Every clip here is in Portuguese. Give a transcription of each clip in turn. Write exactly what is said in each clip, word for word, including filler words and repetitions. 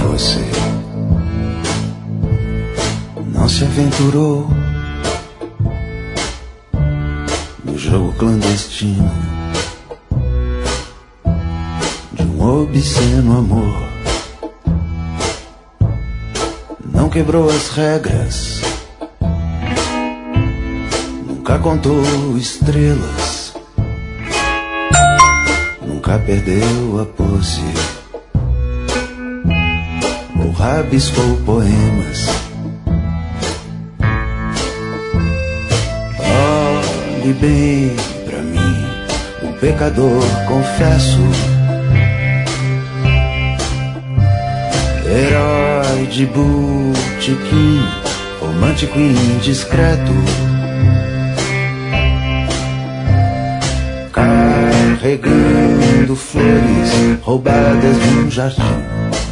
Você não se aventurou no jogo clandestino de um obsceno amor. Não quebrou as regras, nunca contou estrelas, nunca perdeu a pose ou rabiscou poemas. Olhe bem pra mim, um pecador confesso, herói de botequim, romântico e indiscreto, carregando flores roubadas de um jardim,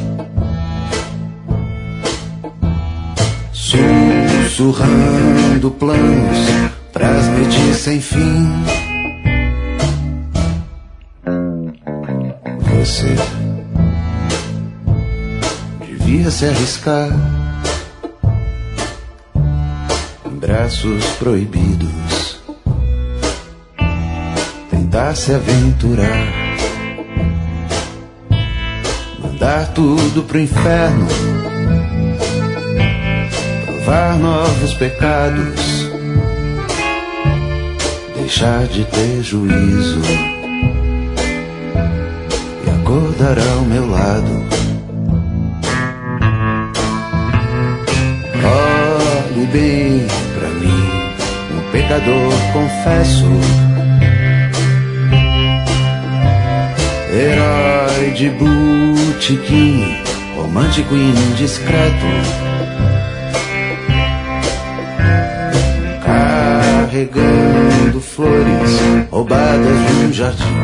sussurrando planos pras noites sem fim. Você devia se arriscar em braços proibidos, tentar se aventurar, mandar tudo pro inferno, provar novos pecados, deixar de ter juízo e acordar ao meu lado. Olhe bem pra mim, um pecador confesso, herói de botequim, romântico e indiscreto, carregando flores roubadas de um jardim,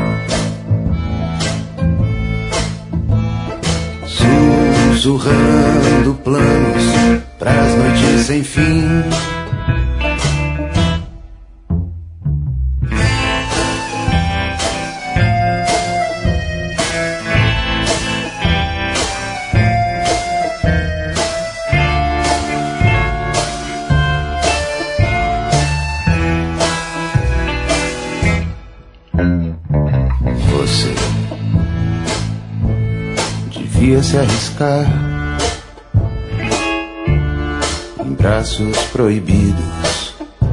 sussurrando planos pras noites sem fim. Você devia se arriscar em braços proibidos,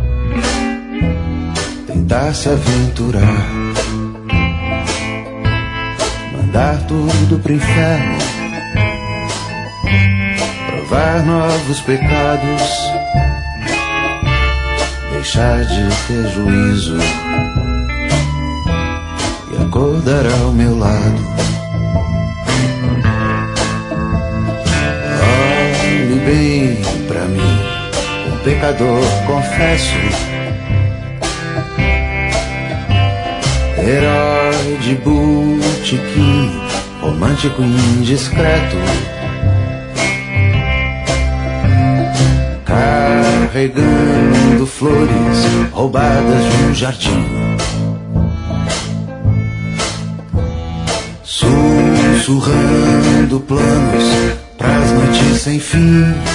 tentar se aventurar, mandar tudo pro inferno, provar novos pecados, deixar de ter juízo e acordar ao meu lado. Olhe bem pra mim, um pecador confesso, herói de botequim, romântico e indiscreto, carregando flores roubadas de um jardim, sussurrando planos pras noites sem fim.